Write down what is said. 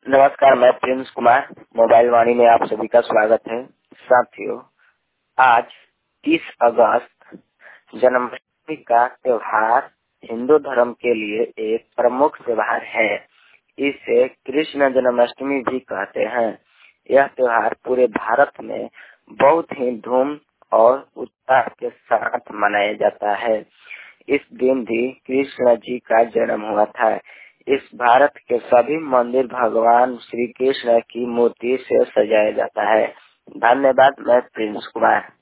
नमस्कार, मैं Prince Kumar mobile वाणी में आप सभी का स्वागत है। साथियों, आज 30 अगस्त जन्माष्टमी का त्योहार हिंदू धर्म के लिए एक प्रमुख त्योहार है। इसे कृष्ण जन्माष्टमी भी कहते हैं। यह त्योहार पूरे भारत में बहुत ही धूम और उत्साह के साथ मनाया जाता है। इस दिन भी कृष्ण जी का जन्म हुआ था। इस भारत के सभी मंदिर भगवान श्री कृष्ण की मूर्ति से सजाया जाता है। धन्यवाद। मैं प्रिंस कुमार।